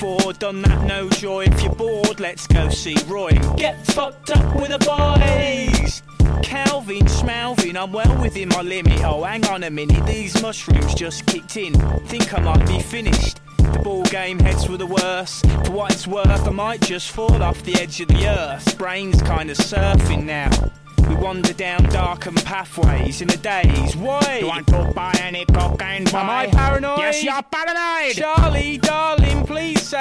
Bored, done that, no joy. If you're bored, let's go see Roy and get fucked up with the boys. Calvin, Schmalvin, I'm well within my limit. Oh, hang on a minute, these mushrooms just kicked in. Think I might be finished. The ball game heads were the worst. For what it's worth, I might just fall off the edge of the earth. Brain's kinda surfing now. We wander down darkened pathways in a daze. Why? You want to buy any cocaine, boy? Am I paranoid? Yes, you're paranoid! Charlie, darling, please say